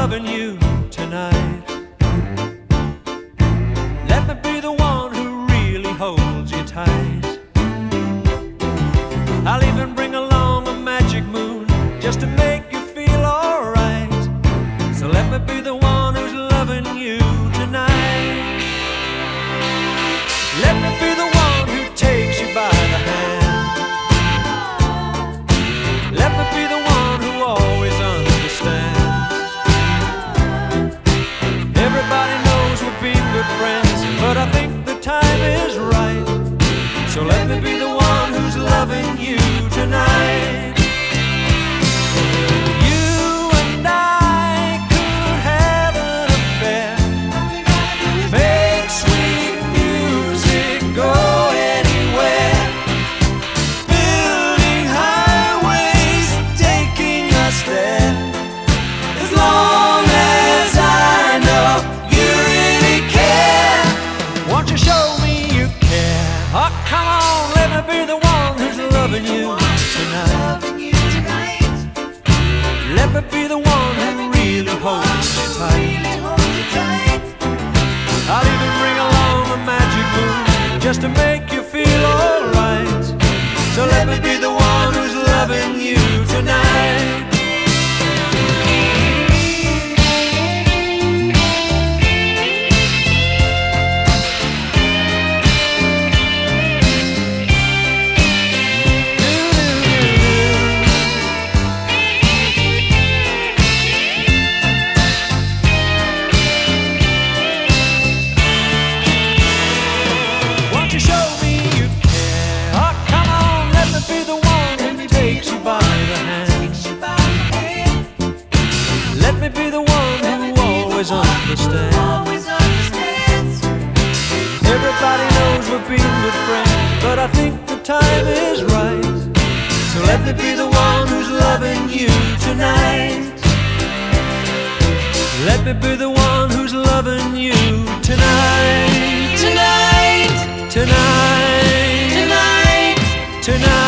loving you tonight. Let me be the one who really holds you tight. I'll even bring along a magic moon just to make you feel alright. So let me be the one who's loving you tonight. Let me be the one who takes you by the hand. Let me be the one who always understands. Everybody knows we've been good friends, but I think the time is right. So let me be the one who's loving you tonight. You and I could have an affair, make sweet music, go anywhere, building highways, taking us there. As long as I know you really care, won't you show me you care? Oh, come on, let me be the one who's loving you tonight. Let me be the one who really holds you tight. I'll even bring along a magic moon just to make you feel alright. So let me be the one who's loving you tonight. Let me be the one who always understands. Everybody knows we've been good friends, but I think the time is right. So let me be the one who's loving you tonight. Let me be the one who's loving you tonight. Tonight, tonight, tonight, tonight.